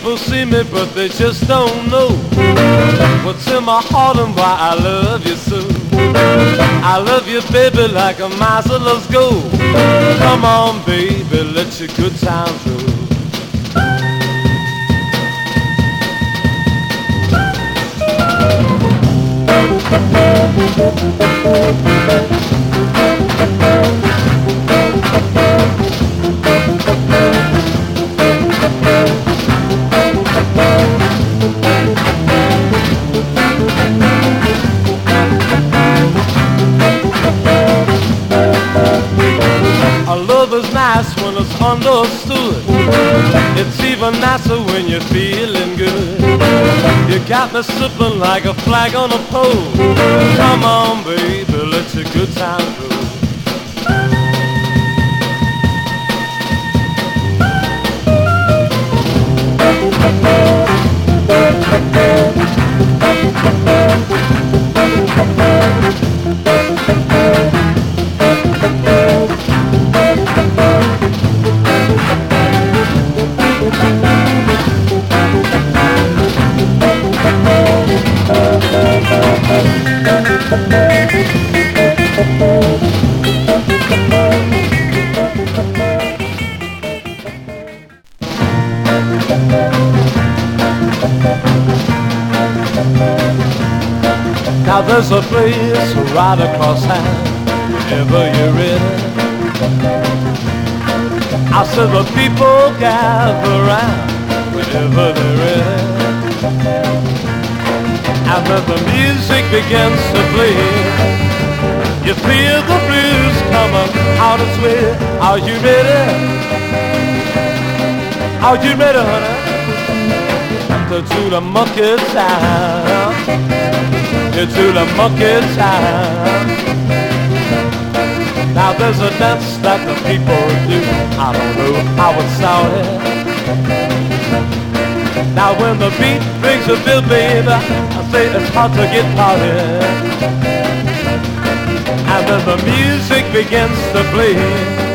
people see me, but they just don't know what's in my heart and why I love you so. I love you, baby, like a mouse that loves gold. Come on, baby, let your good times roll. Love is nice when it's understood. It's even nicer when you're feeling good. You got me slipping like a flag on a pole. Come on, baby, let your good time go. Now there's a place right across town, whenever you're ready. I said the people gather round whenever they're ready. And then the music begins to play. You feel the blues coming out its way. Are you ready? Are you ready, honey? To the monkey town. To the monkey town. Now there's a dance that the people do. I don't know how it started. Now when the beat brings a bill, baby, I say it's hard to get started. And then the music begins to play.